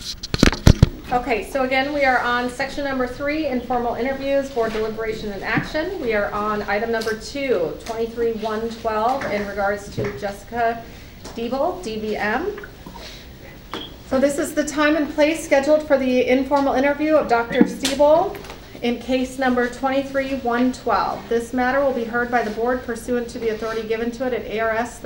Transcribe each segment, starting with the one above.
Okay, so again, we are on section number 3, informal interviews, board deliberation and action. We are on item number 2, 23-112, in regards to Jessica Diebel, DVM. So this is the time and place scheduled for the informal interview of Dr. Stiebel in case number 23-112. This matter will be heard by the board pursuant to the authority given to it at ARS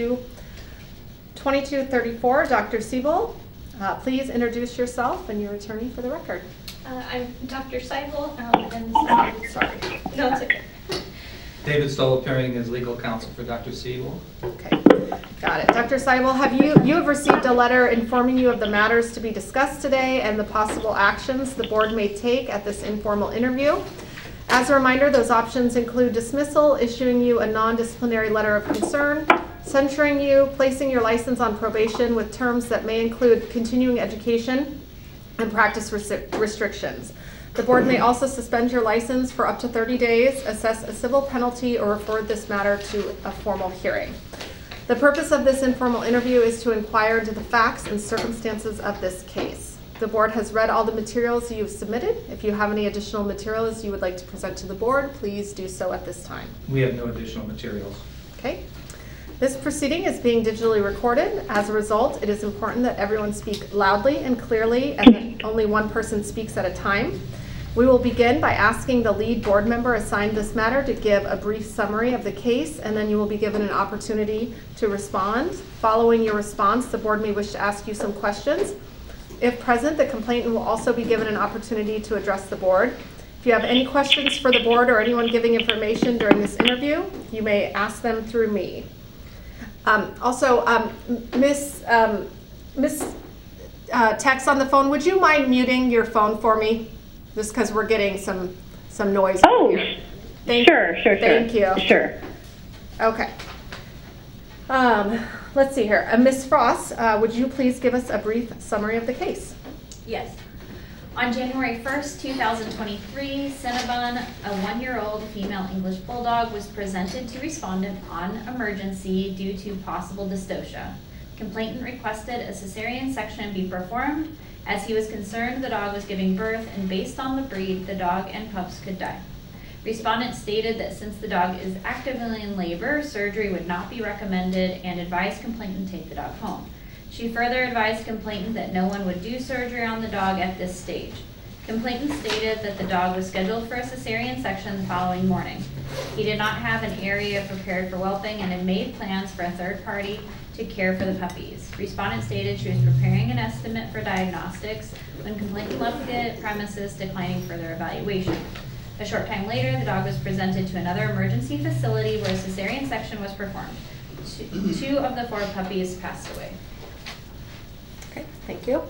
2234. Dr. Stiebel, please introduce yourself and your attorney for the record. I'm Dr. Seibel, and this is, sorry. No, it's okay. David Stoll, appearing as legal counsel for Dr. Stiebel. Okay, got it. Dr. Seibel, you have received a letter informing you of the matters to be discussed today and the possible actions the board may take at this informal interview. As a reminder, those options include dismissal, issuing you a non-disciplinary letter of concern, censuring you, placing your license on probation with terms that may include continuing education and practice restrictions. The board may also suspend your license for up to 30 days, assess a civil penalty, or refer this matter to a formal hearing. The purpose of this informal interview is to inquire into the facts and circumstances of this case. The board has read all the materials you've submitted. If you have any additional materials you would like to present to the board, please do so at this time. We have no additional materials. Okay. This proceeding is being digitally recorded. As a result, it is important that everyone speak loudly and clearly and that only one person speaks at a time. We will begin by asking the lead board member assigned this matter to give a brief summary of the case, and then you will be given an opportunity to respond. Following your response, the board may wish to ask you some questions. If present, the complainant will also be given an opportunity to address the board. If you have any questions for the board or anyone giving information during this interview, you may ask them through me. Miss Tex on the phone, would you mind muting your phone for me? Just because we're getting some noise. Oh, sure. Thank you. Sure. Okay. Let's see here. Ms. Frost, would you please give us a brief summary of the case? Yes. On January 1st, 2023, Cinnabon, a 1-year-old female English bulldog, was presented to respondent on emergency due to possible dystocia. Complainant requested a cesarean section be performed as he was concerned the dog was giving birth, and based on the breed, the dog and pups could die. Respondent stated that since the dog is actively in labor, surgery would not be recommended and advised complainant take the dog home. She further advised complainant that no one would do surgery on the dog at this stage. Complainant stated that the dog was scheduled for a cesarean section the following morning. He did not have an area prepared for whelping and had made plans for a third party to care for the puppies. Respondent stated she was preparing an estimate for diagnostics when complainant left the premises, declining further evaluation. A short time later, the dog was presented to another emergency facility where a cesarean section was performed. Two of the 4 puppies passed away. Okay, thank you.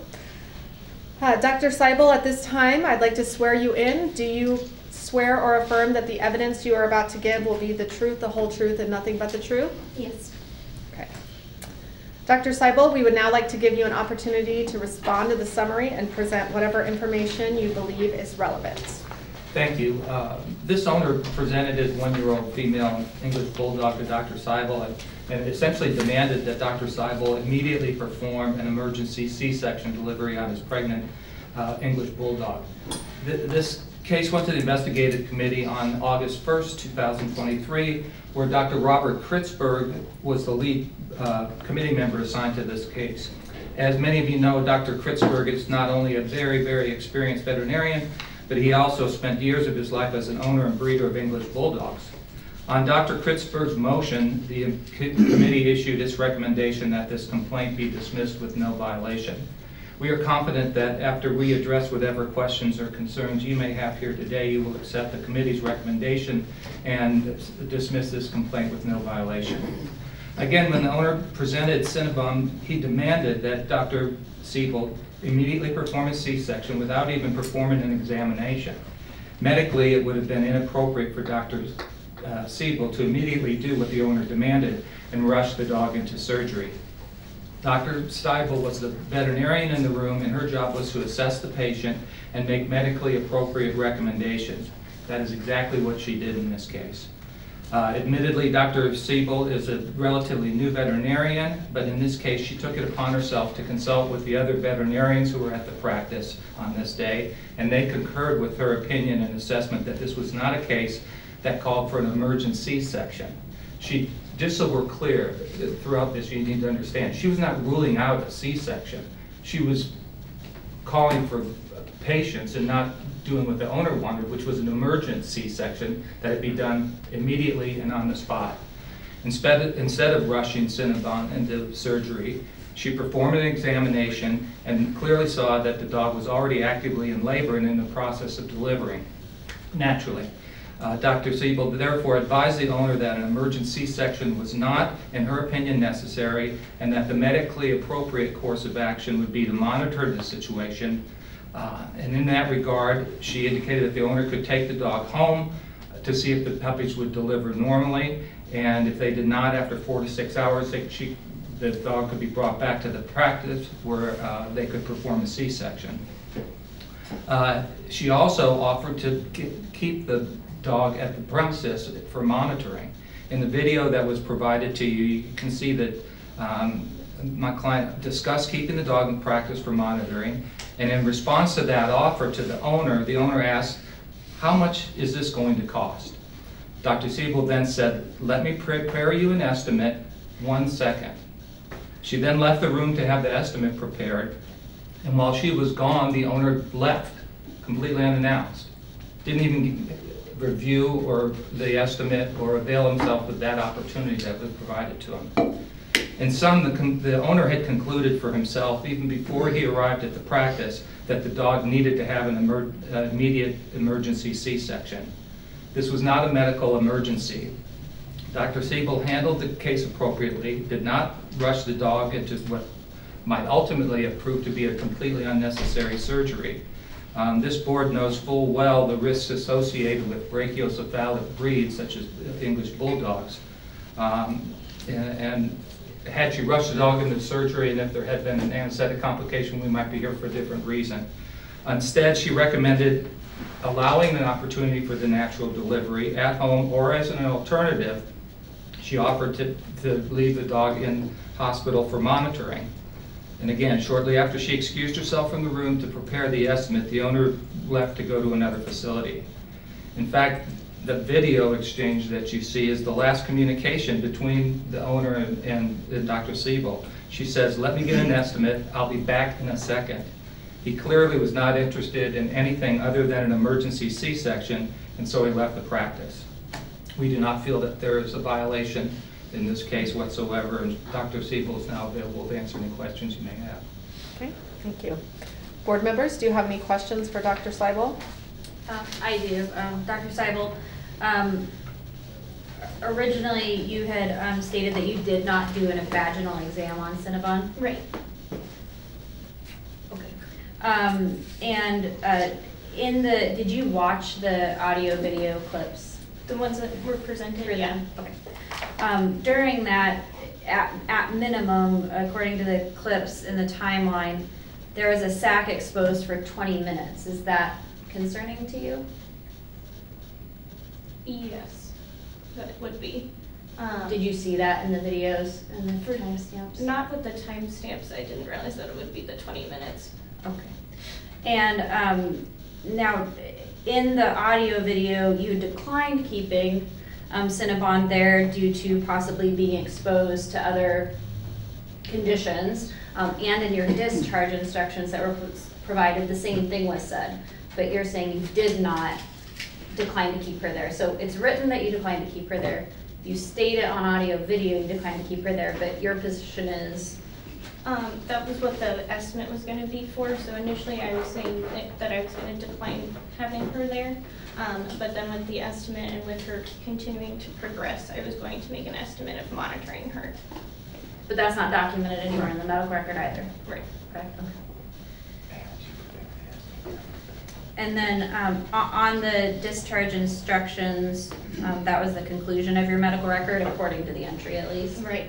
Dr. Seibel, at this time, I'd like to swear you in. Do you swear or affirm that the evidence you are about to give will be the truth, the whole truth, and nothing but the truth? Yes. Okay. Dr. Seibel, we would now like to give you an opportunity to respond to the summary and present whatever information you believe is relevant. Thank you. This owner presented his 1-year-old female English bulldog to Dr. Seibel and essentially demanded that Dr. Seibel immediately perform an emergency C-section delivery on his pregnant English bulldog. This case went to the investigative committee on August 1st, 2023, where Dr. Robert Kritzberg was the lead committee member assigned to this case. As many of you know, Dr. Kritzberg is not only a very, very experienced veterinarian, but he also spent years of his life as an owner and breeder of English bulldogs. On Dr. Kritzberg's motion, the committee issued its recommendation that this complaint be dismissed with no violation. We are confident that after we address whatever questions or concerns you may have here today, you will accept the committee's recommendation and dismiss this complaint with no violation. Again, when the owner presented Cinnabon, he demanded that Dr. Seibel immediately perform a C-section without even performing an examination. Medically, it would have been inappropriate for Dr. Seibel to immediately do what the owner demanded and rush the dog into surgery. Dr. Seibel was the veterinarian in the room, and her job was to assess the patient and make medically appropriate recommendations. That is exactly what she did in this case. Admittedly, Dr. Siebel is a relatively new veterinarian, but in this case, she took it upon herself to consult with the other veterinarians who were at the practice on this day, and they concurred with her opinion and assessment that this was not a case that called for an emergent C-section. She, just so we're clear, throughout this you need to understand, she was not ruling out a C-section. She was calling for patience and not doing what the owner wanted, which was an emergent C-section that it be done immediately and on the spot. Instead of rushing Cinnabon into surgery, she performed an examination and clearly saw that the dog was already actively in labor and in the process of delivering naturally. Dr. Siebel therefore advised the owner that an emergent C-section was not, in her opinion, necessary, and that the medically appropriate course of action would be to monitor the situation. And in that regard, she indicated that the owner could take the dog home to see if the puppies would deliver normally, and if they did not, after 4 to 6 hours, the dog could be brought back to the practice where they could perform a C-section. She also offered to keep the dog at the premises for monitoring. In the video that was provided to you, you can see that my client discussed keeping the dog in practice for monitoring, and in response to that offer to the owner asked, "How much is this going to cost?" Dr. Siebel then said, "Let me prepare you an estimate, 1 second." She then left the room to have the estimate prepared, and while she was gone, the owner left, completely unannounced. Didn't even review or the estimate or avail himself of that opportunity that was provided to him. In sum, the owner had concluded for himself, even before he arrived at the practice, that the dog needed to have an immediate emergency C-section. This was not a medical emergency. Dr. Siebel handled the case appropriately, did not rush the dog into what might ultimately have proved to be a completely unnecessary surgery. This board knows full well the risks associated with brachiocephalic breeds, such as English bulldogs. And had she rushed the dog into surgery, and if there had been an anesthetic complication, we might be here for a different reason. Instead, she recommended allowing an opportunity for the natural delivery at home, or as an alternative, she offered to leave the dog in hospital for monitoring. And again, shortly after she excused herself from the room to prepare the estimate, the owner left to go to another facility. In fact, the video exchange that you see is the last communication between the owner and Dr. Siebel. She says, "Let me get an estimate, I'll be back in a second." He clearly was not interested in anything other than an emergency C-section, and so he left the practice. We do not feel that there is a violation in this case whatsoever, and Dr. Siebel is now available to answer any questions you may have. Okay, thank you. Board members, do you have any questions for Dr. Seibel? I do. Dr. Seibel, originally you had stated that you did not do a vaginal exam on Cinnabon. Right. Okay. Did you watch the audio video clips? The ones that were presented, yeah. Okay. During that, at minimum, according to the clips in the timeline, there was a sac exposed for 20 minutes. Is that concerning to you? Yes, that would be. Did you see that in the videos and the timestamps? Not with the timestamps. I didn't realize that it would be the 20 minutes. Okay. And now, in the audio video, you declined keeping Cinnabon there due to possibly being exposed to other conditions, and in your discharge instructions that were provided, the same thing was said, but you're saying you did not decline to keep her there. So it's written that you declined to keep her there. You stated on audio video you declined to keep her there, but your position is? That was what the estimate was going to be for. So initially I was saying that I was going to decline having her there. But then with the estimate and with her continuing to progress, I was going to make an estimate of monitoring her. But that's not documented anywhere in the medical record either? Right. Okay. And then on the discharge instructions, that was the conclusion of your medical record, according to the entry at least? Right.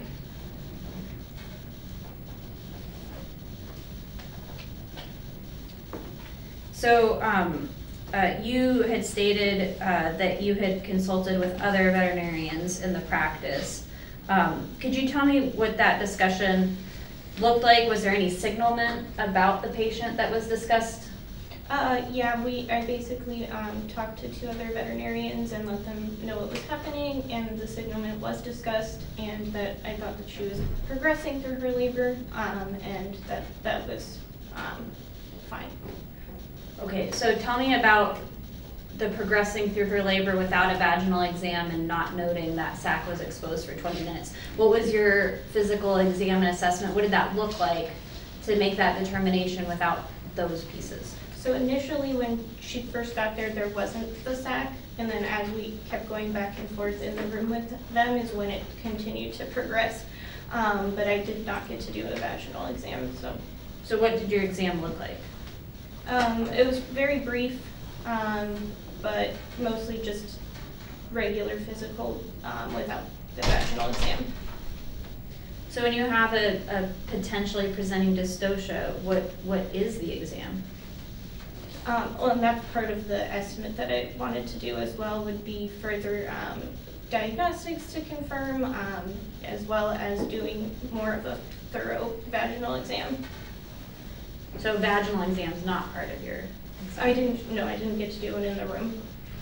So you had stated that you had consulted with other veterinarians in the practice. Could you tell me what that discussion looked like? Was there any signalment about the patient that was discussed? Yeah, I basically talked to 2 other veterinarians and let them know what was happening, and the signalment was discussed, and that I thought that she was progressing through her labor, and that was fine. Okay, so tell me about the progressing through her labor without a vaginal exam and not noting that sac was exposed for 20 minutes. What was your physical exam and assessment? What did that look like to make that determination without those pieces? So initially when she first got there, there wasn't the sac, and then as we kept going back and forth in the room with them is when it continued to progress. But I did not get to do a vaginal exam, so. So what did your exam look like? It was very brief, but mostly just regular physical without the vaginal exam. So when you have a potentially presenting dystocia, what is the exam? Well, and that's part of the estimate that I wanted to do as well, would be further diagnostics to confirm, as well as doing more of a thorough vaginal exam. So vaginal exam is not part of your exam? I didn't get to do it in the room.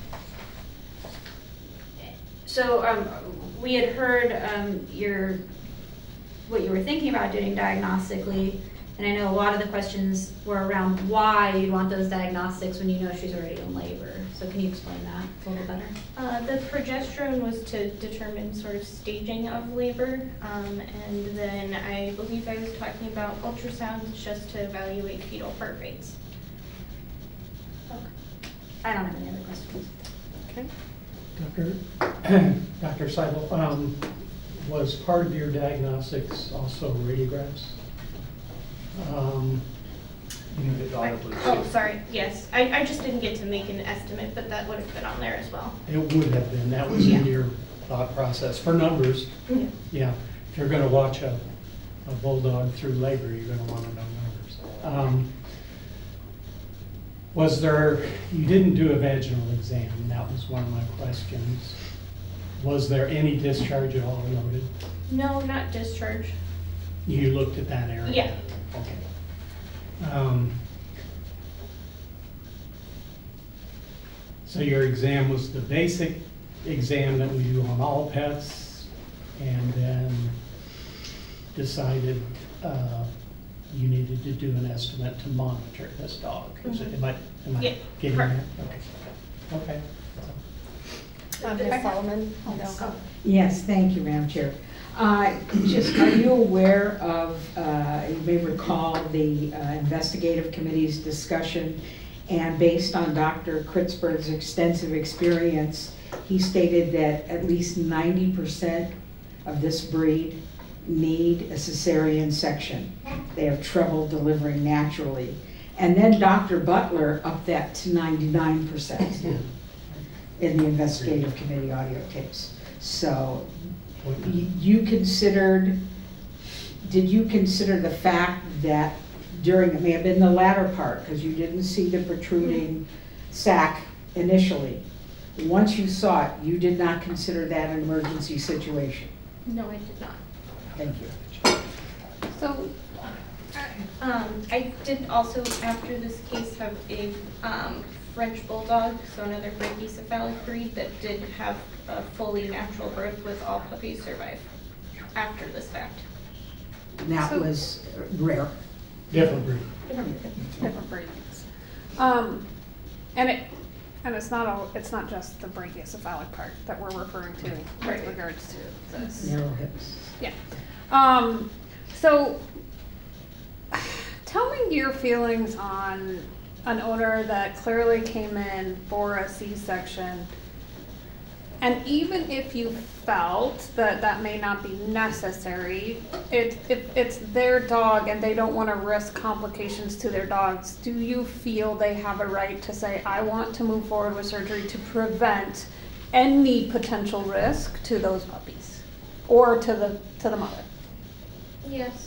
So we had heard what you were thinking about doing diagnostically, and I know a lot of the questions were around why you'd want those diagnostics when you know she's already in labor. So can you explain that a little better? The progesterone was to determine sort of staging of labor, and then I believe I was talking about ultrasounds just to evaluate fetal heart rates. Okay. I don't have any other questions. Okay. Dr. Seibel, was part of your diagnostics also radiographs? You need it audibly. Oh, sorry, yes. I just didn't get to make an estimate, but that would have been on there as well. It would have been, that was in your thought process. For numbers, Yeah. yeah, if you're gonna watch a bulldog through labor, you're gonna wanna know numbers. Was there, you didn't do a vaginal exam, that was one of my questions. Was there any discharge at all noted? No, not discharge. You looked at that area? Yeah. Okay. So your exam was the basic exam that we do on all pets, and then decided you needed to do an estimate to monitor this dog. Am I Yeah, getting that? correct. Okay. Ms. Solomon? No. Yes, thank you, Madam Chair. Just, are you aware of, you may recall the investigative committee's discussion, and based on Dr. Kritzberg's extensive experience, he stated that at least 90% of this breed need a cesarean section. They have trouble delivering naturally. And then Dr. Butler upped that to 99% in the investigative committee audio tapes. So you considered, did you consider the fact that during, it may have been the latter part, because you didn't see the protruding sac initially. Once you saw it, you did not consider that an emergency situation? No, I did not. Thank you. So, I did also, after this case, have a French Bulldog, so another brachycephalic breed that did have a fully natural birth with all puppies survive after this fact. That was rare. Different breed. different breeds. And it's not just the brachiocephalic part that we're referring to with regards to this. Narrow hips. Yeah. So tell me your feelings on an owner that clearly came in for a C-section, and even if you felt that that may not be necessary, if it's their dog and they don't want to risk complications to their dogs, do you feel they have a right to say, I want to move forward with surgery to prevent any potential risk to those puppies or to the mother? Yes.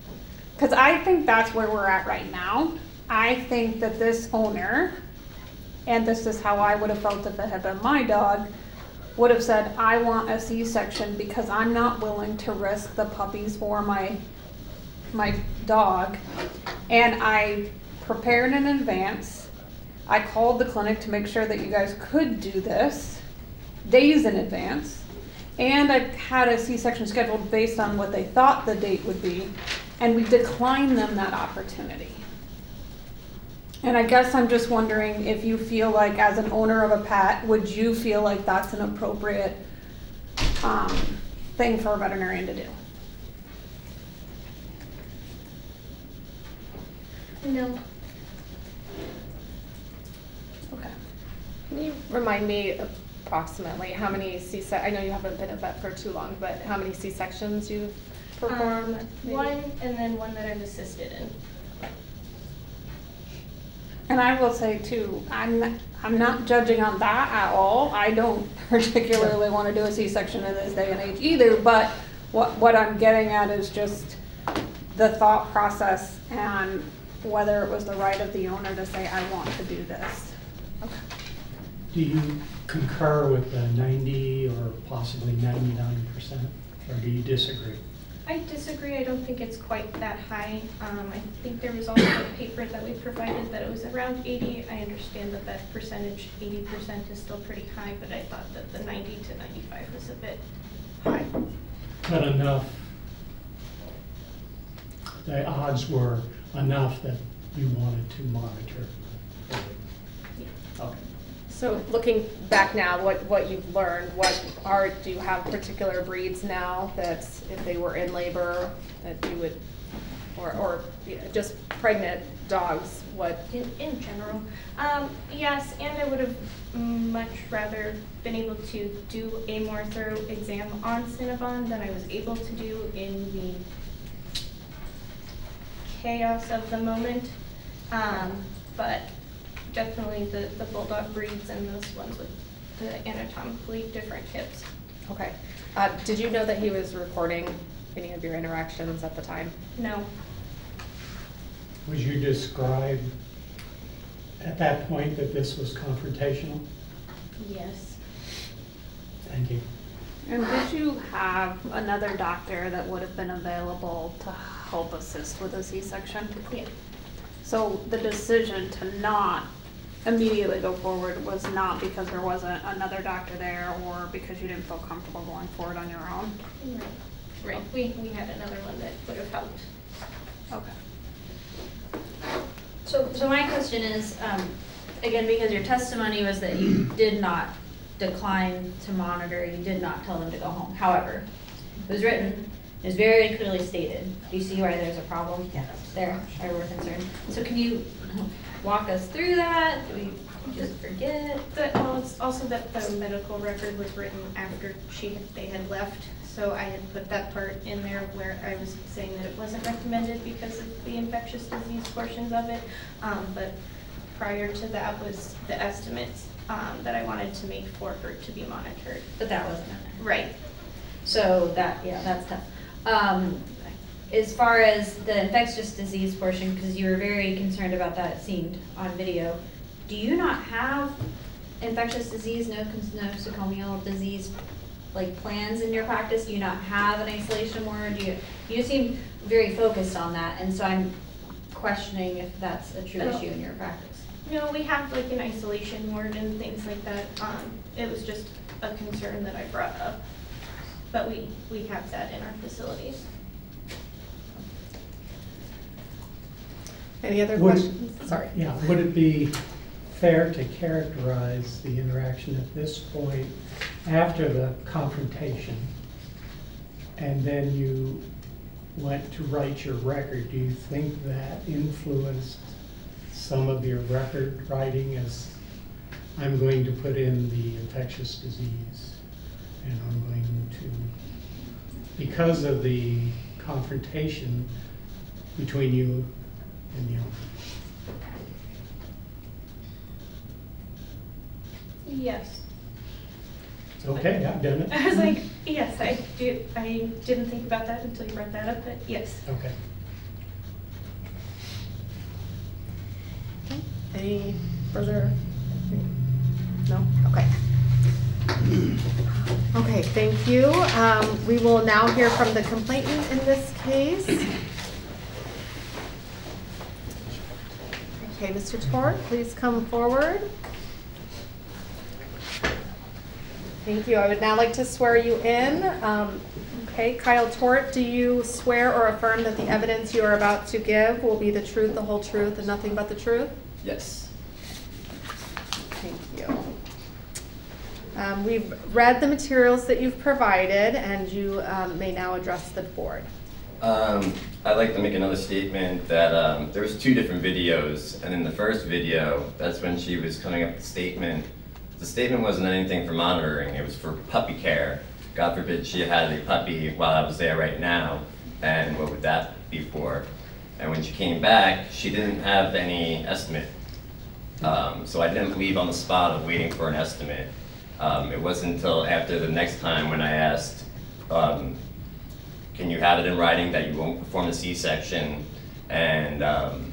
Because I think that's where we're at right now. I think that this owner and this is how I would have felt if it had been my dog, would have said, I want a C-section because I'm not willing to risk the puppies or my dog. And I prepared in advance. I called the clinic to make sure that you guys could do this days in advance. And I had a C-section scheduled based on what they thought the date would be. And we declined them that opportunity. And I guess I'm just wondering if you feel like, as an owner of a pet, would you feel like that's an appropriate thing for a veterinarian to do? No. Okay. Can you remind me approximately how many I know you haven't been a vet for too long, but how many C-sections you've performed? maybe? One, and then one that I've assisted in. And I will say too, I'm not judging on that at all. I don't particularly want to do a C-section in this day and age either, but what I'm getting at is just the thought process and whether it was the right of the owner to say, I want to do this. Okay. Do you concur with the 90 or possibly 99%, or do you disagree? I disagree. I don't think it's quite that high. I think there was also a paper that we provided that it was around 80. I understand that that percentage, 80%, is still pretty high, but I thought that the 90 to 95 was a bit high. But enough, the odds were enough that you wanted to monitor. Okay. So looking back now, what you've learned, do you have particular breeds now that if they were in labor that you would, or just pregnant dogs, what? In general, yes, and I would have much rather been able to do a more thorough exam on Cinnabon than I was able to do in the chaos of the moment. But definitely the bulldog breeds and those ones with the anatomically different hips. Okay. Did you know that he was recording any of your interactions at the time? No. Was you described at that point that this was confrontational? Yes. Thank you. And did you have another doctor that would have been available to help assist with a C-section? Yeah. So the decision to not immediately go forward was not because there wasn't another doctor there or because you didn't feel comfortable going forward on your own? Right. We had another one that would have helped. Okay. So my question is, again, because your testimony was that you did not decline to monitor, you did not tell them to go home. However, it was written, it was very clearly stated. Do you see why there's a problem? Yes. There, why we're concerned. So can you walk us through that? Do we just forget? Well, it's also that the medical record was written after they had left. So I had put that part in there where I was saying that it wasn't recommended because of the infectious disease portions of it. But prior to that was the estimates that I wanted to make for her to be monitored. But that wasn't in there. Right. So that, yeah, that's tough. As far as the infectious disease portion, because you were very concerned about that, it seemed, on video, do you not have infectious disease, nosocomial disease, like plans in your practice? Do you not have an isolation ward? You seem very focused on that, and so I'm questioning if that's a true issue in your practice. No, we have like an isolation ward and things like that. It was just a concern that I brought up, but we have that in our facilities. Any other questions? Sorry. Yeah, would it be fair to characterize the interaction at this point after the confrontation, and then you went to write your record? Do you think that influenced some of your record writing, as I'm going to put in the infectious disease, and I'm going to, because of the confrontation between you and the owner? Yes. Okay, I've done it. I was like, yes, I do. I didn't think about that until you brought that up, but yes. Okay. Any further No? Okay. Okay, thank you. We will now hear from the complainant in this case. Okay, Mr. Tort, please come forward. Thank you. I would now like to swear you in. Okay, Kyle Tort, do you swear or affirm that the evidence you are about to give will be the truth, the whole truth, and nothing but the truth? Yes. Thank you. We've read the materials that you've provided, and you may now address the board. I'd like to make another statement that there was 2 different videos, and in the first video, that's when she was coming up with the statement. The statement wasn't anything for monitoring, it was for puppy care. God forbid she had a puppy while I was there right now, and what would that be for? And when she came back, she didn't have any estimate. So I didn't leave on the spot of waiting for an estimate. It wasn't until after the next time when I asked, can you have it in writing that you won't perform the C-section? And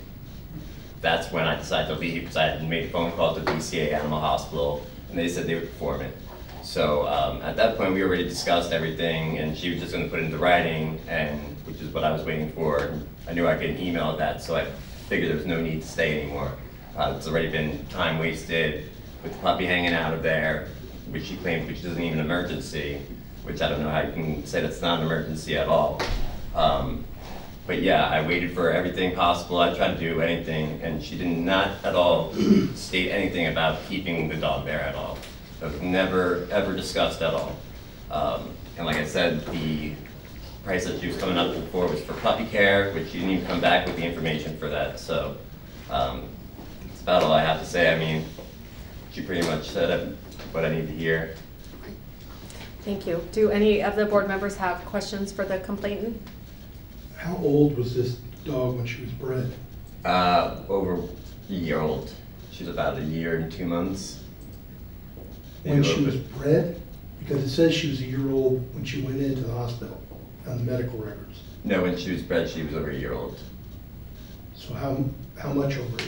that's when I decided to leave, because I had made a phone call to BCA Animal Hospital, and they said they would perform it. So at that point, we already discussed everything, and she was just going to put it into writing, and which is what I was waiting for. I knew I'd get an email of that, so I figured there was no need to stay anymore. It's already been time wasted with the puppy hanging out of there, which she claims which isn't even an emergency, which I don't know how you can say that's not an emergency at all. But yeah, I waited for everything possible. I tried to do anything, and she did not at all state anything about keeping the dog there at all. It was never, ever discussed at all. And like I said, the price that she was coming up for was for puppy care, which she didn't even come back with the information for that. So that's about all I have to say. I mean, she pretty much said what I need to hear. Thank you. Do any of the board members have questions for the complainant? How old was this dog when she was bred? Over a year old. She's about 1 year and 2 months. When she was bred? Because it says she was 1 year old when she went into the hospital on the medical records. No, when she was bred, she was over 1 year old. So how much over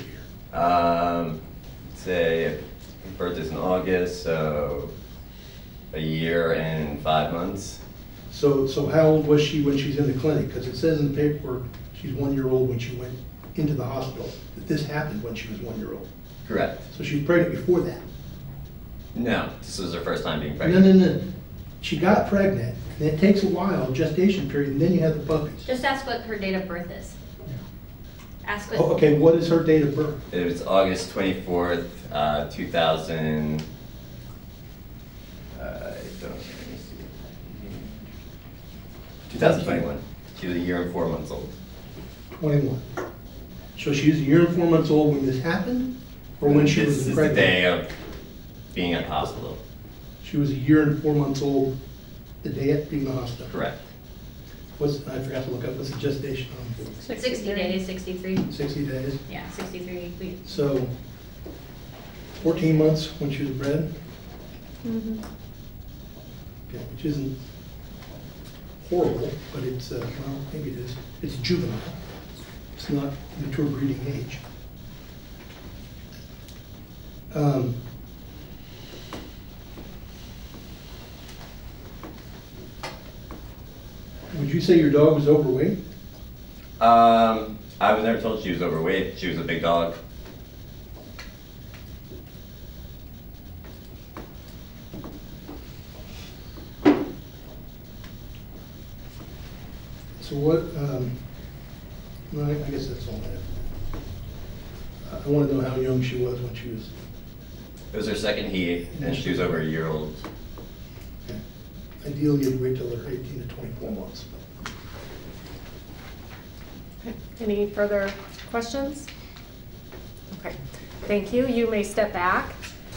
1 year? Say, her birthday's in August, so 1 year and 5 months. So how old was she when she's in the clinic? Because it says in the paperwork she's 1 year old when she went into the hospital, that this happened when she was 1 year old. Correct. So she was pregnant before that? No, this was her first time being pregnant. No. She got pregnant, and it takes a while, gestation period, and then you have the puppies. Just ask what her date of birth is. Ask what. Oh, okay, what is her date of birth? It was August 24th, 2000. Let me see. 2021. She was 1 year and 4 months old. 21. So she was 1 year and 4 months old when this happened, or when she was This is pregnant? the day of being at the hospital. She was 1 year and 4 months old the day at being in the hospital. Correct. I forgot to look up, what's the gestation on? 60 days, 63. 60 days. Yeah, 63 weeks. So 14 months when she was bred, Mm-hmm. okay, which isn't horrible, but it's, well, maybe it is. It's juvenile. It's not mature breeding age. Would you say your dog was overweight? I was never told she was overweight. She was a big dog. So what, well, I guess that's all I have. I want to know how young she was when she was, It was her second heat, and she was over 1 year old. okay. Ideally, you'd wait till they're 18 to 24 months. Okay. Any further questions? Okay, thank you. You may step back.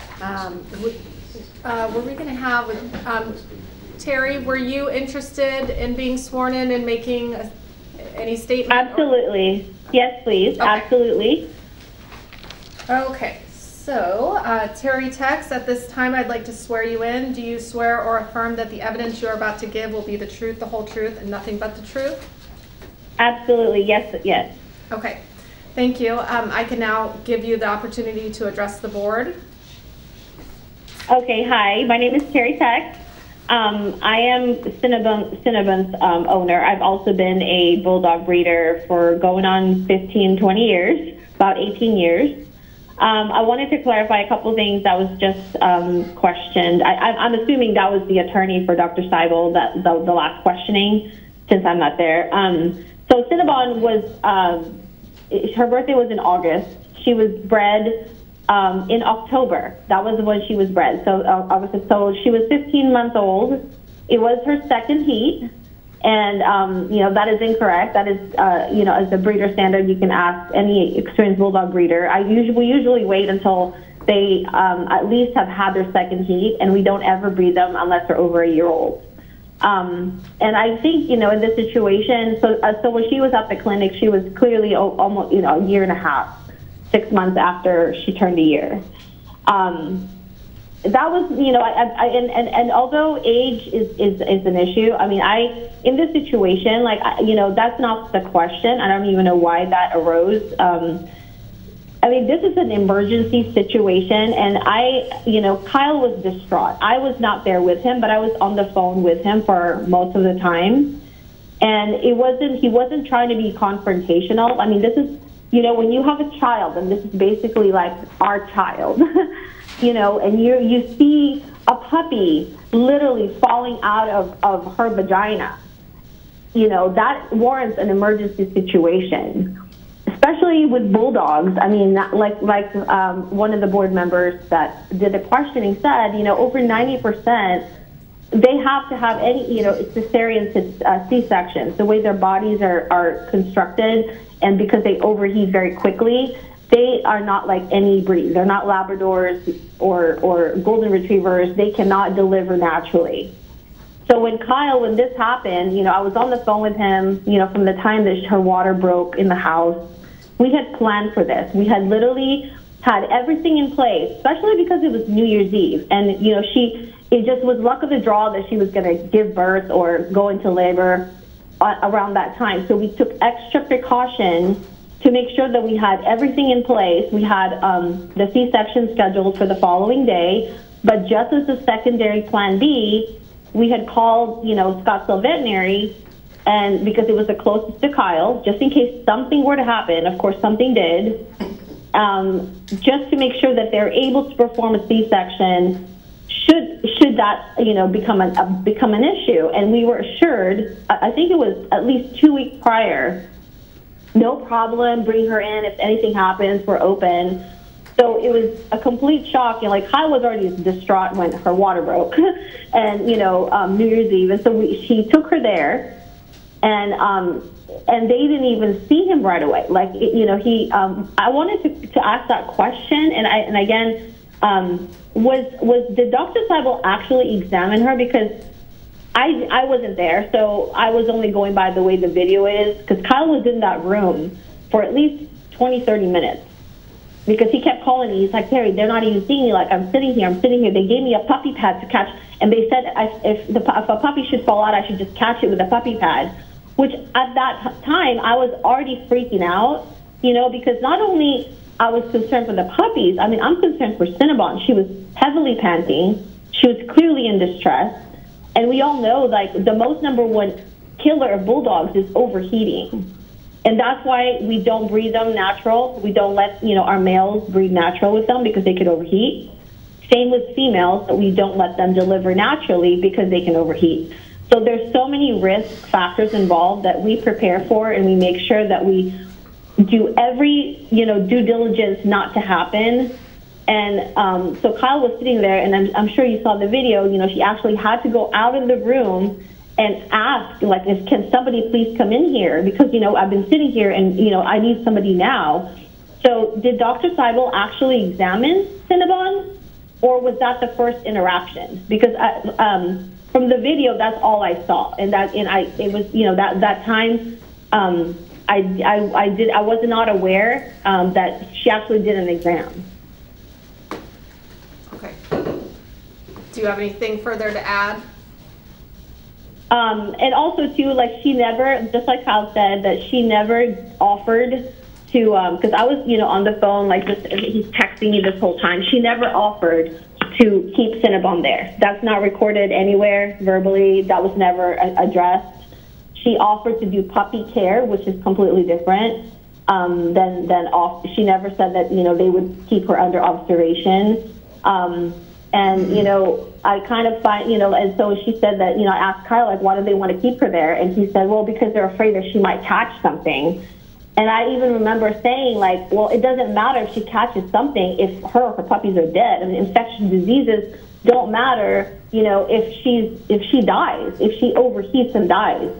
Were we going to have, Terry, were you interested in being sworn in and making any statement? Absolutely. Yes, please. Okay. Absolutely. Okay, so Terry Tex, at this time I'd like to swear you in. Do you swear or affirm that the evidence you're about to give will be the truth, the whole truth, and nothing but the truth? Absolutely. Yes. Yes. Okay, thank you. I can now give you the opportunity to address the board. Okay, hi. My name is Terry Tech. I am Cinnabon's owner. I've also been a bulldog breeder for going on 15, 20 years, about 18 years. I wanted to clarify a couple things that was just questioned. I'm assuming that was the attorney for Dr. Seibel, that the last questioning, since I'm not there. So Cinnabon was, her birthday was in August. She was bred in October. That was when she was bred. So so she was 15 months old. It was her second heat. And, that is incorrect. That is, as a breeder standard, you can ask any experienced bulldog breeder. We usually wait until they at least have had their second heat, and we don't ever breed them unless they're over a year old. And I think, in this situation, so when she was at the clinic, she was clearly almost, a year and a half, 6 months after she turned a year. That was, and although age is an issue, I mean, in this situation, that's not the question. I don't even know why that arose. I mean, this is an emergency situation, and Kyle was distraught. I was not there with him, but I was on the phone with him for most of the time. And he wasn't trying to be confrontational. I mean, this is, when you have a child, and this is basically like our child, and you see a puppy literally falling out of her vagina, that warrants an emergency situation, especially with bulldogs. I mean, like one of the board members that did the questioning said, over 90%, they have to have any, cesarean C-sections, the way their bodies are constructed, and because they overheat very quickly, they are not like any breed. They're not Labradors or Golden Retrievers. They cannot deliver naturally. So when this happened, I was on the phone with him, from the time that her water broke in the house. We had planned for this. We had literally had everything in place, especially because it was New Year's Eve. And, it just was luck of the draw that she was going to give birth or go into labor around that time. So we took extra precaution to make sure that we had everything in place. We had the C-section scheduled for the following day, but just as a secondary plan B, we had called, Scottsdale Veterinary, and because it was the closest to Kyle, just in case something were to happen. Of course, something did, just to make sure that they're able to perform a C-section should that, become an issue. And we were assured, I think it was at least 2 weeks prior, no problem, bring her in. If anything happens, we're open. So it was a complete shock. Kyle was already distraught when her water broke, and New Year's Eve, and so she took her there, and they didn't even see him right away. I wanted to ask that question, and again, did Dr. Seibel actually examine her? Because I wasn't there, so I was only going by the way the video is, because Kyle was in that room for at least 20, 30 minutes, because he kept calling me. He's like, Terry, they're not even seeing me. I'm sitting here. They gave me a puppy pad to catch, and they said if a puppy should fall out, I should just catch it with a puppy pad, which at that time, I was already freaking out, because not only I was concerned for the puppies, I mean, I'm concerned for Cinnabon. She was heavily panting. She was clearly in distress. And we all know, the most number one killer of bulldogs is overheating. And that's why we don't breed them natural. We don't let, our males breed natural with them because they could overheat. Same with females, that we don't let them deliver naturally because they can overheat. So there's so many risk factors involved that we prepare for, and we make sure that we do every, due diligence not to happen. And so Kyle was sitting there, and I'm sure you saw the video, she actually had to go out of the room and ask, can somebody please come in here? Because, I've been sitting here and, I need somebody now. So did Dr. Seibel actually examine Cinnabon, or was that the first interaction? Because from the video, that's all I saw. It was, that time, I was not aware that she actually did an exam. Okay. Do you have anything further to add? And also too, she never, just like Kyle said, that she never offered to, because I was, on the phone, he's texting me this whole time. She never offered to keep Cinnabon there. That's not recorded anywhere verbally. That was never addressed. She offered to do puppy care, which is completely different. She never said that, you know, they would keep her under observation. And, you know, I kind of find, you know, and so she said that, you know, I asked Kyle, like, why do they want to keep her there? And he said, well, because they're afraid that she might catch something. And I even remember saying, like, well, it doesn't matter if she catches something if her or her puppies are dead. I mean, infectious diseases don't matter, you know, if she dies, if she overheats and dies.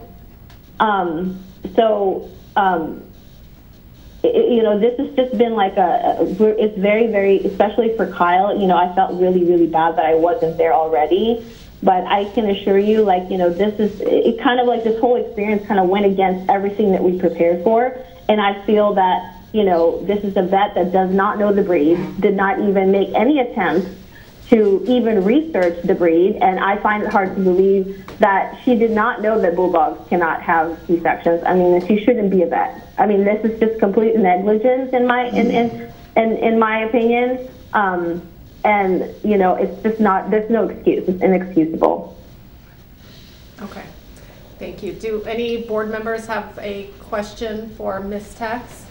You know, this has just been like it's very, very, especially for Kyle, you know, I felt really, really bad that I wasn't there already. But I can assure you, like, you know, it kind of like this whole experience kind of went against everything that we prepared for. And I feel that, you know, this is a vet that does not know the breed, did not even make any attempts to even research the breed. And I find it hard to believe that she did not know that bulldogs cannot have C-sections. I mean, she shouldn't be a vet. I mean, this is just complete negligence in my opinion. And, you know, it's just not, there's no excuse. It's inexcusable. Okay, thank you. Do any board members have a question for Ms. Tex?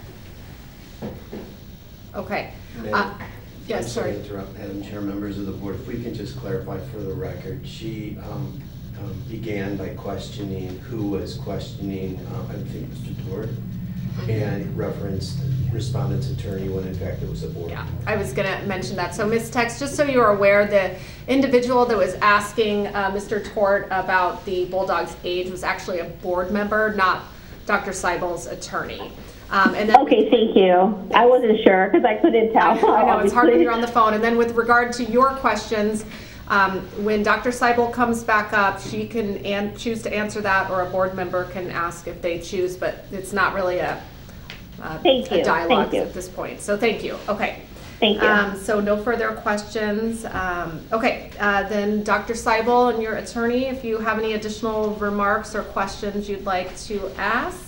Okay. Yes, sorry. To interrupt, Madam Chair, members of the board. If we can just clarify for the record, she began by questioning who was questioning, I think Mr. Tort, and referenced respondent's attorney when in fact it was a board. Yeah, I was going to mention that. So Ms. Tex, just so you're aware, the individual that was asking Mr. Tort about the bulldog's age was actually a board member, not Dr. Seibel's attorney. And then, okay, thank you. I wasn't sure because I couldn't tell. I know, it's hard when you're on the phone. And then with regard to your questions, when Dr. Seibel comes back up, she can choose to answer that, or a board member can ask if they choose, but it's not really a dialogue at this point. So thank you. Okay. Thank you. So no further questions. Okay, then Dr. Seibel and your attorney, if you have any additional remarks or questions you'd like to ask,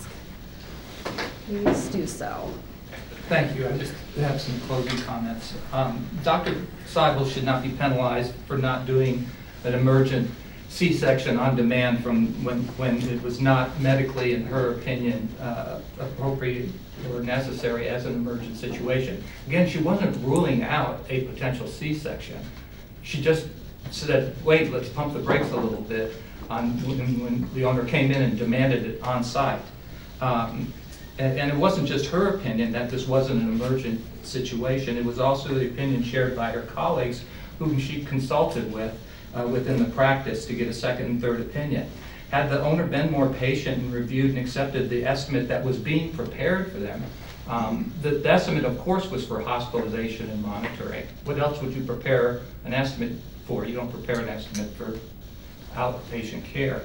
please do so. Thank you. I just have some closing comments. Dr. Seibel should not be penalized for not doing an emergent C-section on demand from when it was not medically, in her opinion, appropriate or necessary as an emergent situation. Again, she wasn't ruling out a potential C-section. She just said, wait, let's pump the brakes a little bit when the owner came in and demanded it on site. And it wasn't just her opinion that this wasn't an emergent situation. It was also the opinion shared by her colleagues whom she consulted with within the practice to get a second and third opinion. Had the owner been more patient and reviewed and accepted the estimate that was being prepared for them, the estimate, of course, was for hospitalization and monitoring. What else would you prepare an estimate for? You don't prepare an estimate for outpatient care.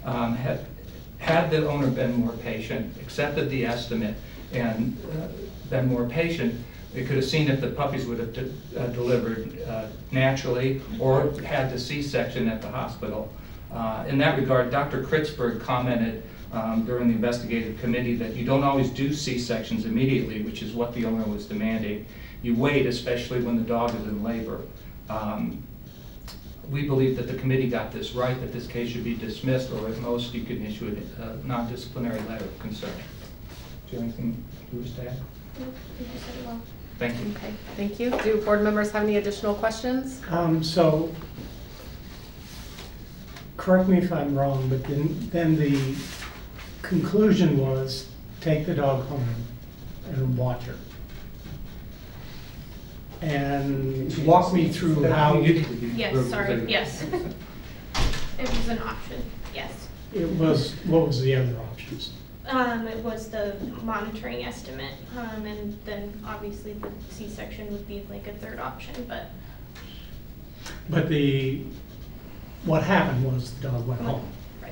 Had the owner been more patient, accepted the estimate, and been more patient, it could have seen if the puppies would have delivered naturally or had the C-section at the hospital. In that regard, Dr. Kritzberg commented during the investigative committee that you don't always do C-sections immediately, which is what the owner was demanding. You wait, especially when the dog is in labor. We believe that the committee got this right, that this case should be dismissed, or at most you can issue a non-disciplinary letter of concern. Do you have anything you wish to add? No, you just said it well. Thank you. Okay, thank you. Do board members have any additional questions? So, correct me if I'm wrong, but then the conclusion was take the dog home and watch her. And walk me through how Yes, sorry, yes. It was an option, yes. it was. What was the other options? It was the monitoring estimate, and then obviously the C-section would be like a third option, but. But what happened was the dog went home. Right.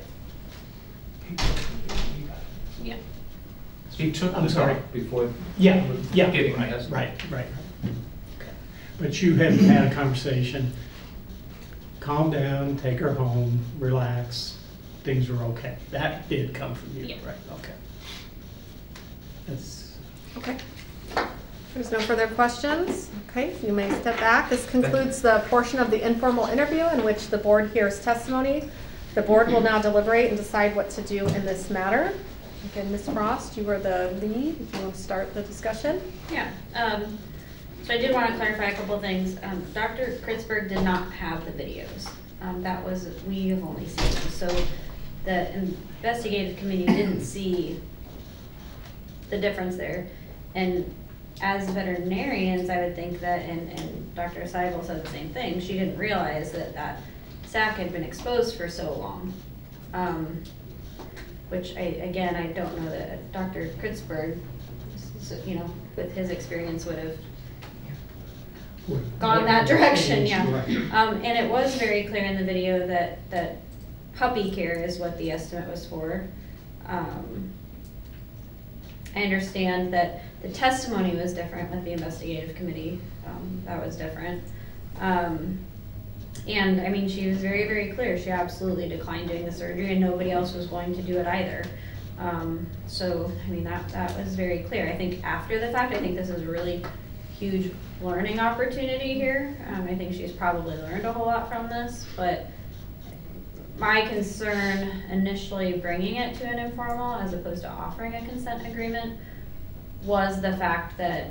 Yeah. He took I'm the sorry. dog before Yeah, getting the right, estimate. right. But you hadn't had a conversation, calm down, take her home, relax, things were okay. That did come from you, Yeah. right, okay. That's, Okay. There's no further questions. Okay, you may step back. This concludes the portion of the informal interview in which the board hears testimony. The board will now deliberate and decide what to do in this matter. Again, Ms. Frost, you were the lead. If you want to start the discussion. Yeah. So I did want to clarify a couple of things. Dr. Kritzberg did not have the videos. We have only seen them. So the investigative committee didn't see the difference there. And as veterinarians, I would think that, and Dr. Seibel said the same thing, she didn't realize that sac had been exposed for so long. Which I don't know that Dr. Kritzberg, with his experience would have gone that direction, yeah. And it was very clear in the video that puppy care is what the estimate was for. I understand that the testimony was different with the investigative committee. That was different. And I mean, she was very, very clear. She absolutely declined doing the surgery, and nobody else was going to do it either. So, I mean, that was very clear. I think after the fact, I think this is a really huge learning opportunity here. I think she's probably learned a whole lot from this, but my concern initially bringing it to an informal as opposed to offering a consent agreement was the fact that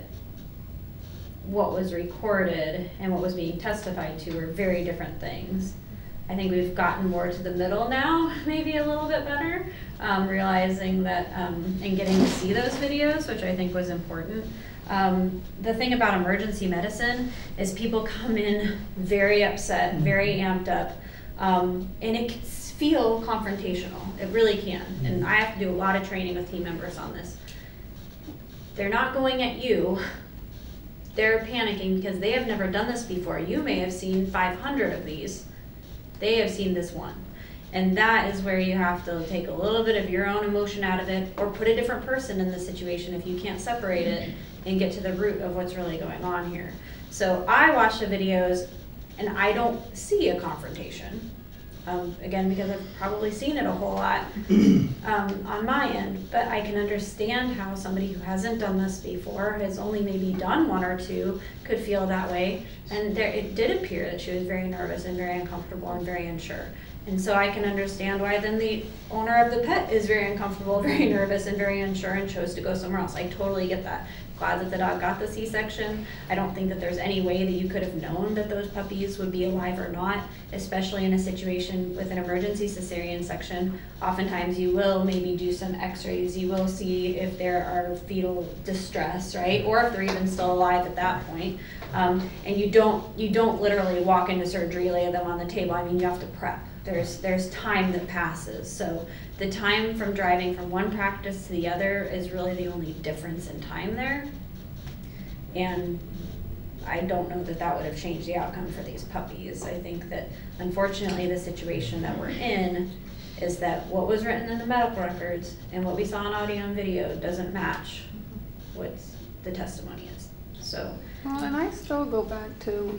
what was recorded and what was being testified to were very different things. I think we've gotten more to the middle now, maybe a little bit better, realizing that and getting to see those videos, which I think was important. The thing about emergency medicine is people come in very upset, very amped up, and it can feel confrontational. It really can. And I have to do a lot of training with team members on this. They're not going at you. They're panicking because they have never done this before. You may have seen 500 of these. They have seen this one. And that is where you have to take a little bit of your own emotion out of it, or put a different person in the situation if you can't separate it and get to the root of what's really going on here. So I watch the videos and I don't see a confrontation. Again, because I've probably seen it a whole lot on my end, but I can understand how somebody who hasn't done this before, has only maybe done one or two, could feel that way. And it did appear that she was very nervous and very uncomfortable and very unsure. And so I can understand why then the owner of the pet is very uncomfortable, very nervous, and very unsure and chose to go somewhere else. I totally get that. Glad that the dog got the C-section. I don't think that there's any way that you could have known that those puppies would be alive or not, especially in a situation with an emergency cesarean section. Oftentimes you will maybe do some x-rays. You will see if there are fetal distress, right? Or if they're even still alive at that point. And you don't literally walk into surgery, lay them on the table. I mean, you have to prep. There's time that passes. So the time from driving from one practice to the other is really the only difference in time there. And I don't know that that would have changed the outcome for these puppies. I think that unfortunately the situation that we're in is that what was written in the medical records and what we saw on audio and video doesn't match what the testimony is. So. Well, and I still go back to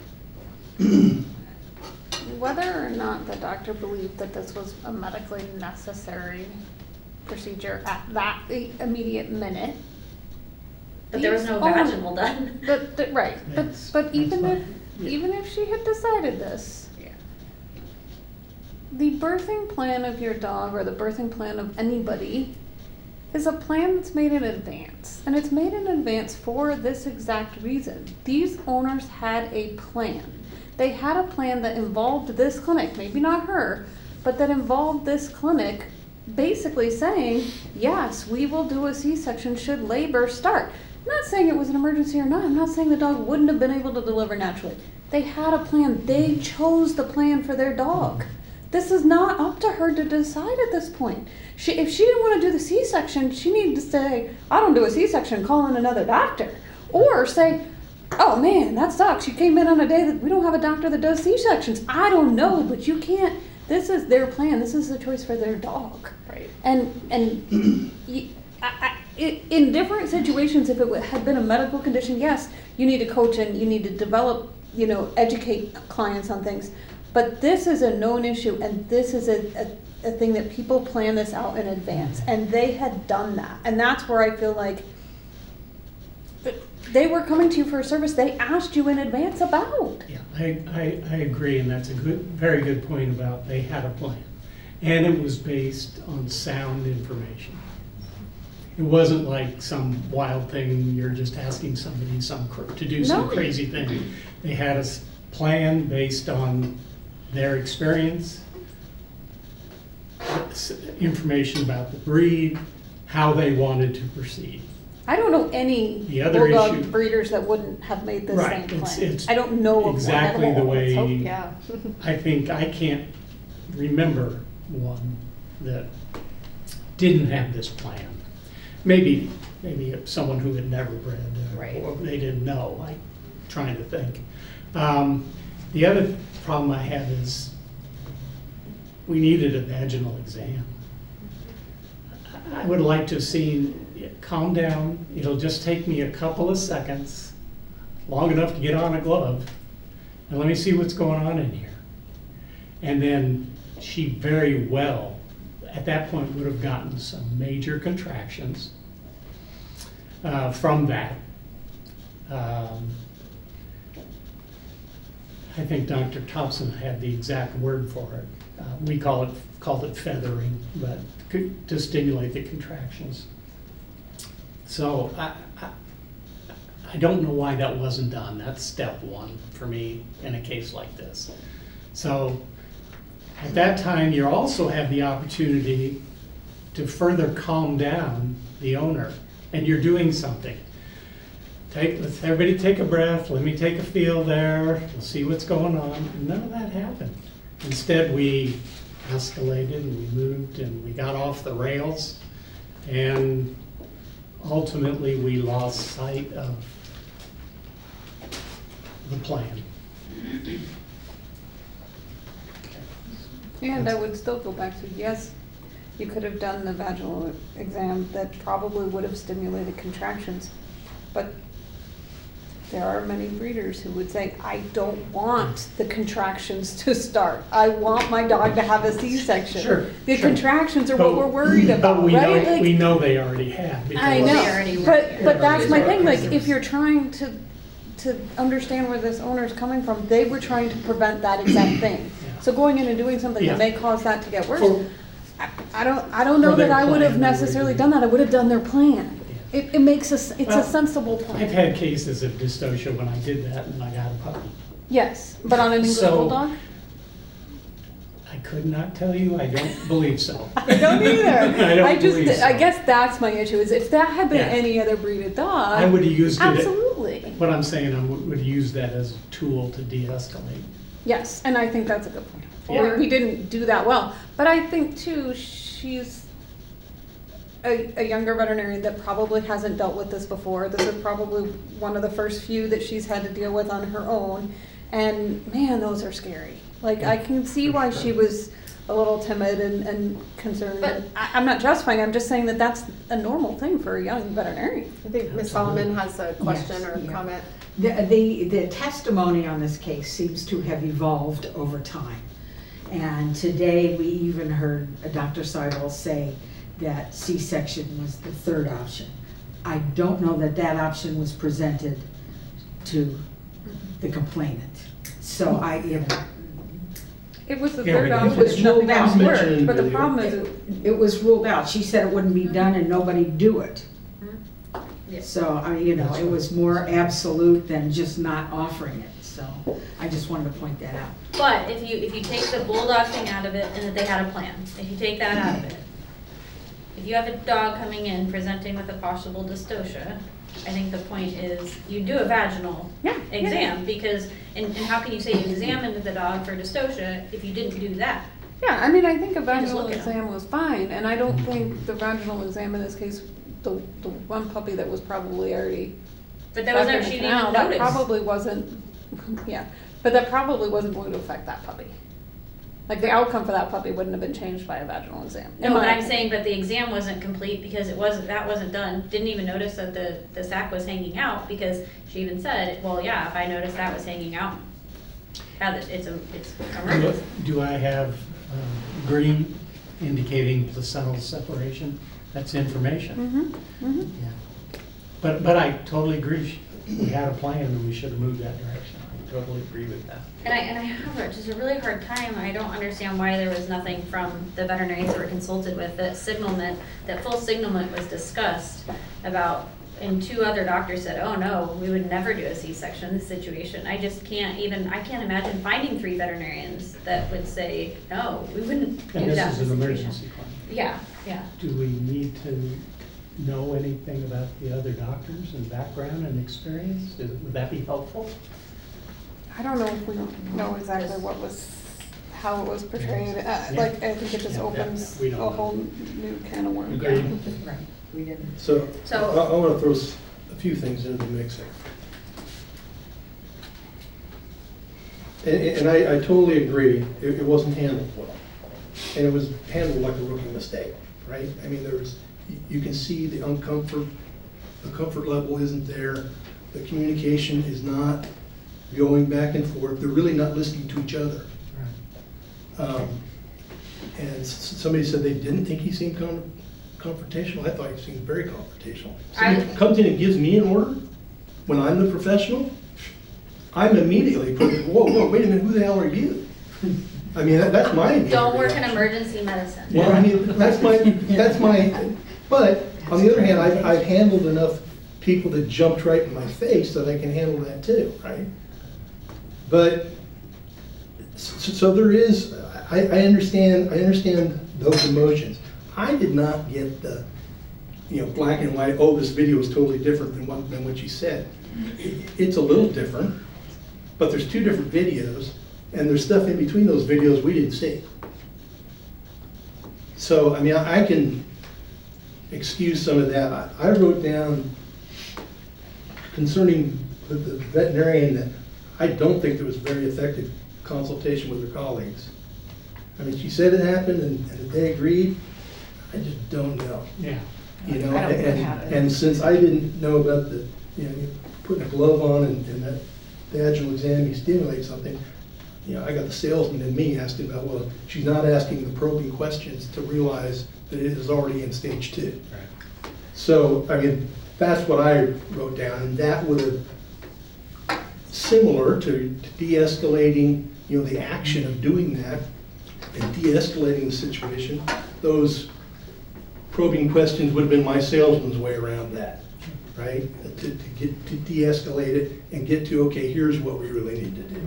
whether or not the doctor believed that this was a medically necessary procedure at that immediate minute. But there was no vaginal done. Right, but even if she had decided this, yeah. The birthing plan of your dog or the birthing plan of anybody is a plan that's made in advance. And it's made in advance for this exact reason. These owners had a plan. They had a plan that involved this clinic, maybe not her, but that involved this clinic basically saying, yes, we will do a C-section should labor start. I'm not saying it was an emergency or not. I'm not saying the dog wouldn't have been able to deliver naturally. They had a plan. They chose the plan for their dog. This is not up to her to decide at this point. If she didn't want to do the C-section, she needed to say, I don't do a C-section, call in another doctor. Or say, oh man, that sucks. You came in on a day that we don't have a doctor that does C-sections. I don't know, but you can't. This is their plan. This is the choice for their dog. Right. And in different situations, if it had been a medical condition, yes, you need to coach and you need to develop, educate clients on things. But this is a known issue, and this is a thing that people plan this out in advance, and they had done that. And that's where I feel like they were coming to you for a service they asked you in advance about. Yeah, I agree, and that's a very good point about they had a plan. And it was based on sound information. It wasn't like some wild thing, you're just asking somebody to do some No. crazy thing. They had a plan based on their experience, information about the breed, how they wanted to proceed. I don't know any The other bulldog issue- breeders that wouldn't have made the Right, same it's- plan. it's I don't know of one at exactly the all. way- Let's hope, yeah. I think I can't remember one that didn't have this plan. Maybe someone who had never bred, Right. or they didn't know, like, trying to think. The other problem I have is we needed a vaginal exam. I would like to have seen, calm down, it'll just take me a couple of seconds, long enough to get on a glove, and let me see what's going on in here. And then she very well, at that point, would have gotten some major contractions from that. I think Dr. Thompson had the exact word for it. We called it feathering, but to stimulate the contractions. So I don't know why that wasn't done. That's step one for me in a case like this. So at that time, you also have the opportunity to further calm down the owner, and you're doing something. Let's everybody take a breath, let me take a feel there, we'll see what's going on. And none of that happened. Instead, we escalated and we moved and we got off the rails, and ultimately we lost sight of the plan. And I would still go back to, yes, you could have done the vaginal exam that probably would have stimulated contractions, but there are many breeders who would say, I don't want the contractions to start. I want my dog to have a C-section. Sure, The sure. contractions are But- what we're worried about, But we right? know, Like, we know they already have. because- I They already know, were but here. that's my thing, like, Because if you're trying to understand where this owner's coming from, they were trying to prevent that exact thing. Yeah. So going in and doing something Yeah. that may cause that to get worse, For- I don't know For that their I would have plan, they were necessarily doing- done that, I would have done their plan. Yeah. It makes it's Well, a sensible I've plan. had cases of dystocia when I did that and I got a puppy. Yes, but on an English So- Bulldog? I could not tell you, I don't believe so. I don't either. I don't believe so. I guess that's my issue, is if that had been Yeah. any other breed of dog. I would have used it. Absolutely. What I'm saying, I would use that as a tool to de-escalate. Yes, and I think that's a good point. Or- We didn't do that well, but I think too, she's a younger veterinarian that probably hasn't dealt with this before. This is probably one of the first few that she's had to deal with on her own. And man, those are scary. Like, I can see why she was a little timid and concerned. But- And I'm not justifying, I'm just saying that that's a normal thing for a young veterinarian. I think Ms. Solomon has a question or yeah. comment. The testimony on this case seems to have evolved over time. And today, we even heard Dr. Seibel say that C-section was the third option. I don't know that that option was presented to the complainant. So It was the Yeah, third we- option, It was if nothing ruled else out. worked, Mentioned but the earlier. problem is, it was ruled out. She said it wouldn't be done and nobody do it. Yeah. So, I mean, it was more absolute than just not offering it. So I just wanted to point that out. But if you take the bulldog thing out of it and that they had a plan, if you take that out of it, if you have a dog coming in presenting with a possible dystocia, I think the point is you do a vaginal Yeah, exam because, and how can you say you examined the dog for dystocia if you didn't do that? yeah, I mean, I think a just vaginal look at 'em. exam was fine, and I don't think the vaginal exam in this case, the one puppy that was probably already But that was back never, in she the didn't canal, even that notice. probably wasn't, yeah, but that probably wasn't going to affect that puppy. Like, the outcome for that puppy wouldn't have been changed by a vaginal exam. in No, but my I'm opinion. saying, but the exam wasn't complete because that wasn't done. Didn't even notice that the sac was hanging out because she even said, well, yeah, if I noticed that was hanging out, it's emergency. Do I have green indicating placental separation? That's information. Mhm. Yeah. But I totally agree. we had a plan and we should have moved that direction. I totally agree with that. And I have just a really hard time, I don't understand why there was nothing from the veterinarians that were consulted with, that signalment, that full signalment was discussed about, and 2 other doctors said, oh no, we would never do a C-section in this situation. I just can't even, I can't imagine finding 3 veterinarians that would say, no, we wouldn't do And that. this is an emergency claim. Yeah, yeah. Do we need to know anything about the other doctors and background and experience? Would that be helpful? I don't know if we know exactly how it was portrayed. Like, I think it just opens we a don't know. whole new can of worms. Agreed. Right, we didn't. So, So- I want to throw a few things into the mix here. And I totally agree, it wasn't handled well. And it was handled like a rookie mistake, right? I mean, you can see the comfort level isn't there, the communication is not going back and forth, they're really not listening to each other. And somebody said they didn't think he seemed confrontational. I thought he seemed very confrontational. Somebody comes in and gives me an order when I'm the professional, I'm immediately putting, whoa, wait a minute, who the hell are you? I mean, that's my immediate Don't work in reaction. emergency medicine. Well, I mean, that's my, but on the other hand, I've handled enough people that jumped right in my face that I can handle that too, right? But, so there is, I understand those emotions. I did not get the, black and white, oh, this video is totally different than what you said. It's a little different, but there's 2 different videos, and there's stuff in between those videos we didn't see. So, I mean, I can excuse some of that. I wrote down concerning the veterinarian that I don't think there was very effective consultation with her colleagues. I mean, she said it happened and they agreed. I just don't know. Yeah. I don't think it happened. And since I didn't know about the, putting a glove on and that vaginal exam, you stimulate something, I got the salesman in me asking about, well, she's not asking the probing questions to realize that it is already in stage 2. Right. So, I mean, that's what I wrote down, and that would have, similar to de-escalating, the action of doing that and de-escalating the situation, those probing questions would have been my salesman's way around that, right? To de-escalate it and get to, okay, here's what we really need to do.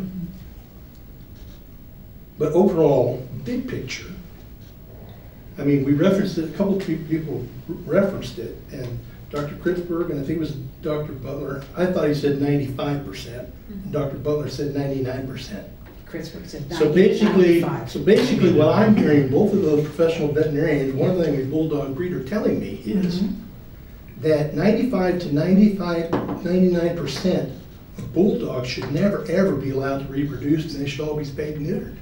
But overall, big picture, I mean, we referenced it, a couple of people referenced it, and Dr. Kritzberg, and I think it was Dr. Butler, I thought he said 95%, and Dr. Butler said 99%. Kritzberg said 90, So basically, 95. what I'm hearing, both of those professional veterinarians, one thing a bulldog breeder telling me is that 95 to 99% of bulldogs should never ever be allowed to reproduce, and they should all be spayed and neutered.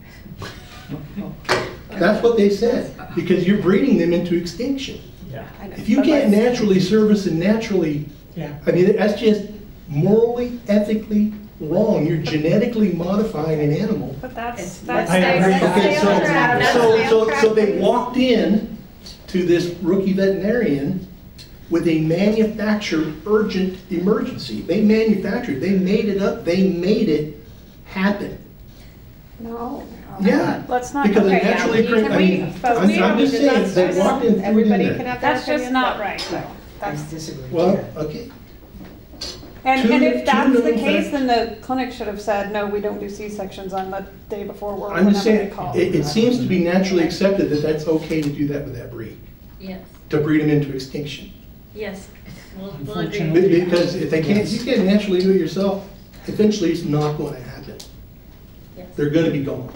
That's what they said, because you're breeding them into extinction. Yeah. I know. If you But can't like- naturally service and naturally, Yeah. I mean, that's just morally, ethically wrong. You're genetically modifying an animal. But that's I agree. Okay, sales trap. That's sales so trap. they walked in to this rookie veterinarian with a manufactured urgent emergency. They manufactured, they made it up, they made it happen. No. Yeah. Let's not. Because it okay, yeah, naturally occurred, I mean, but I'm don't just need to- saying, that's they just- walked in through it in Everybody there. can have their That's just opinion, not but- right, though. I That's, disagree. Well, Yeah. okay. and two- if that's two the known case, facts. then the clinic should have said, no, we don't do C-sections on the day before or I'm just whenever they saying, call. it seems to be naturally accepted that that's okay to do that with that breed, Yes, to breed them into extinction. yes. We'll agree. Unfortunately. Because if they can't, you can't naturally do it yourself, eventually it's not going to happen. Yes. They're going to be gone.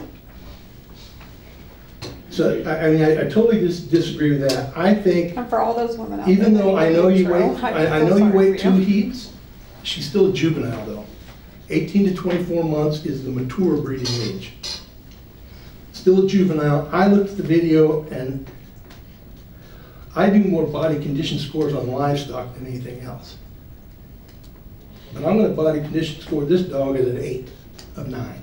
So, I mean, I totally disagree with that. I think, And for all those women out even there though that I know you feel wait, I feel know you sorry wait for 2 heats, she's still a juvenile though. 18 to 24 months is the mature breeding age. Still a juvenile. I looked at the video and I do more body condition scores on livestock than anything else. But I'm gonna body condition score this dog at an 8 of 9.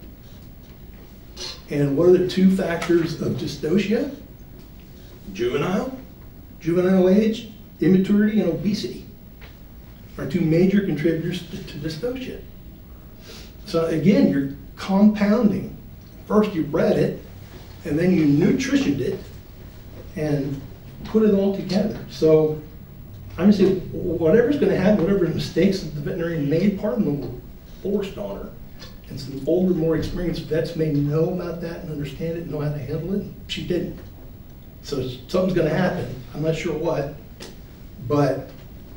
And what are the 2 factors of dystocia? Juvenile age, immaturity, and obesity. are two major contributors to dystocia. So again, you're compounding. First you bred it, and then you nutritioned it, and put it all together. So I'm just saying, whatever's gonna happen, whatever mistakes that the veterinarian made, part of them were forced on her. And some older, more experienced vets may know about that and understand it and know how to handle it. She didn't. So something's gonna happen. I'm not sure what, but,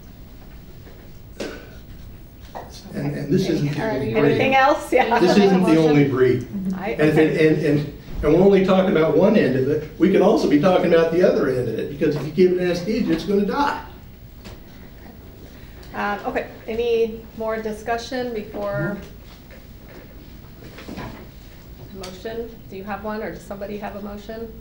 and this isn't the only breed. Anything else? Yeah. This isn't the only breed. And we're only talking about one end of it. We can also be talking about the other end of it, because if you give it anesthesia, it's gonna die. Okay, any more discussion before motion? Do you have one, or does somebody have a motion?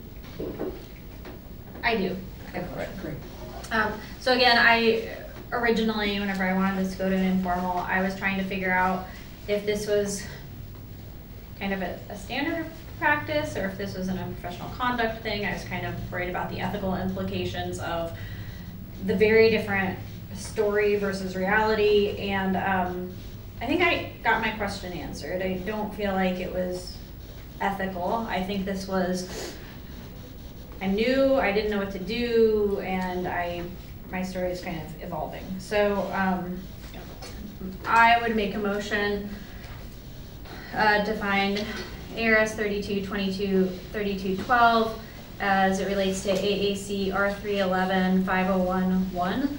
I do. Go for it. Great. So again, I originally, whenever I wanted this to go to an informal, I was trying to figure out if this was kind of a standard practice or if this was an unprofessional conduct thing. I was kind of worried about the ethical implications of the very different story versus reality, and I think I got my question answered. I don't feel like it was ethical. I think this was, I knew I didn't know what to do, and my story is kind of evolving. So I would make a motion to find ARS 3222-3212 as it relates to AAC R311-5011.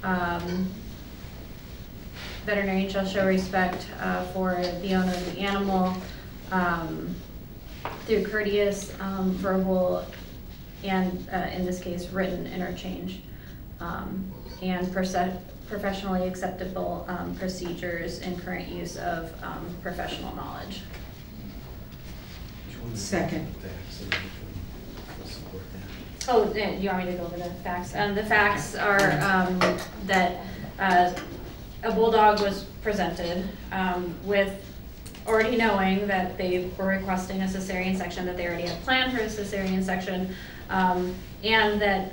Veterinarian shall show respect for the owner of the animal through courteous, verbal, and in this case, written interchange, and professionally acceptable procedures and current use of professional knowledge. Second. Oh, yeah, you want me to go over the facts? The facts are that a bulldog was presented with already knowing that they were requesting a cesarean section, that they already had planned for a cesarean section, and that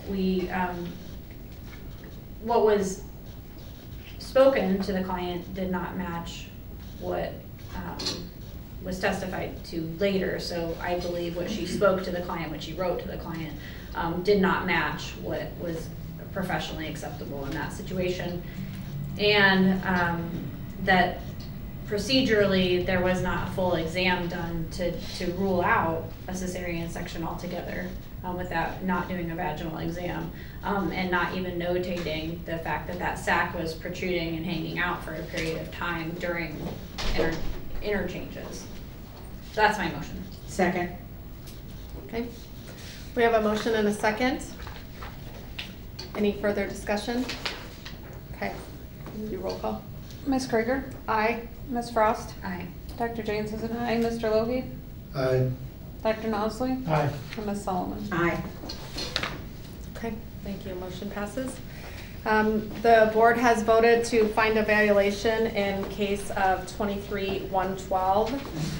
what was spoken to the client did not match what was testified to later. So I believe what she spoke to the client, what she wrote to the client, did not match what was professionally acceptable in that situation. And that procedurally there was not a full exam done to rule out a cesarean section altogether without not doing a vaginal exam, and not even notating the fact that that sac was protruding and hanging out for a period of time during interchanges. So that's my motion. Second. Okay. We have a motion and a second. Any further discussion? Okay. Do roll call. Ms. Krieger? Aye. Ms. Frost? Aye. Dr. James is an aye. Mr. Lougheed? Aye. Dr. Nosley? Aye. And Ms. Solomon? Aye. Okay, thank you. Motion passes. The board has voted to find a violation in case of 23-112.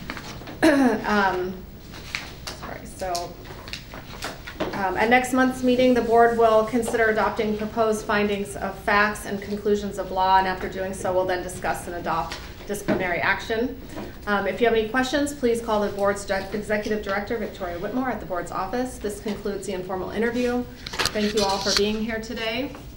At next month's meeting, the board will consider adopting proposed findings of facts and conclusions of law, and after doing so, we'll then discuss and adopt disciplinary action. If you have any questions, please call the board's executive director, Victoria Whitmore, at the board's office. This concludes the informal interview. Thank you all for being here today.